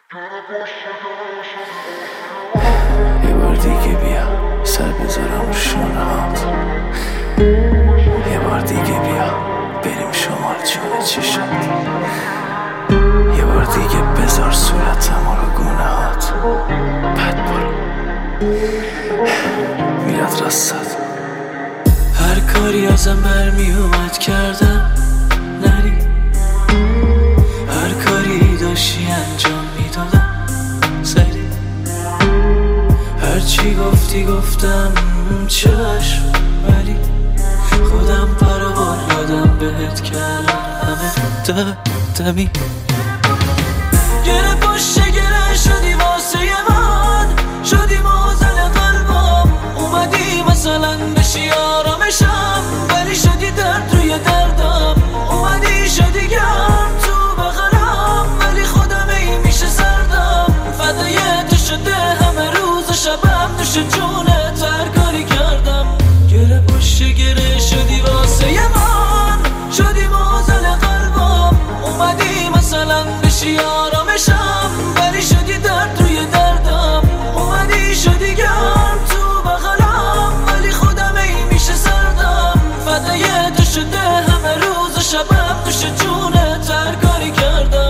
یه بار دیگه بیا سر بذارم رو شونه هات، یه بار دیگه بیا بریم شمال جون چشات، یه بار دیگه بذار صورتم رو گونه هات، بعد برو میرد راستت. هر کاری ازم برمی اومد کردم نری، هر کاری داشتی انجام میدادم سری، هر چی گفتی گفتم چشم، ولی خودم پروار یادم بهت کردم همه دمی. گره پشت گره شدی واسه من، شدی موزل قلبم، اومدی مثلا بشی آرامشم، ولی شدی درد روی دردم، اومدی شدی گرم تو بغلم، ولی خودم ای میشه سردم، فدای تو شده همه روز شبم، دوش جونت هر کاری کردم. گره پشت گره شدی واسه من، شدی موزل قلبم، اومدی مثلا بشی آرامشم، ولی شدی درد روی دردم، اومدی شدی گرم تو بغلم، ولی خودم ای میشه سردم، فدای تو شده همه روز شبم، دوش جونت هر کاری کردم.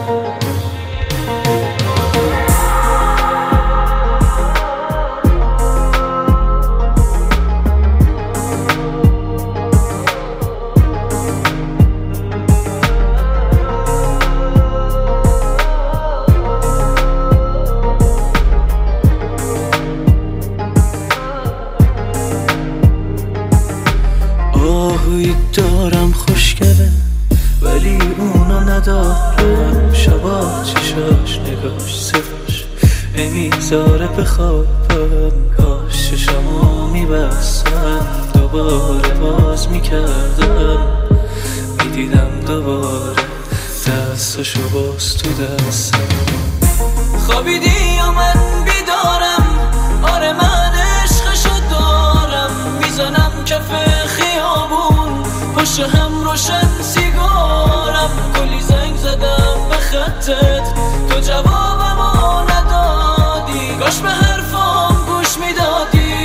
آهوی دارم خوشگله ولی اونو ندارم، شبا چشاش نگاش صفاش نمیذاره بخوابم، کاش چشامو میبستم دوباره باز میکردم، میدیدم دوباره دستاشو باز تو دستم. خوابیدی یا من بیدارم، آره من عشقشو دارم، میزنم کف خیابون پشت هم روشن سیگارم، کلی زنگ زدم به خطت تو جوابمو ندادی، کاش به حرفام گوش میدادی.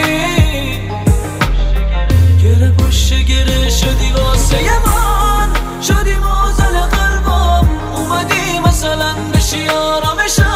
گره پشت گره شدی واسه من، شدی موزل قلبم، اومدی مثلا بشی آرامشم،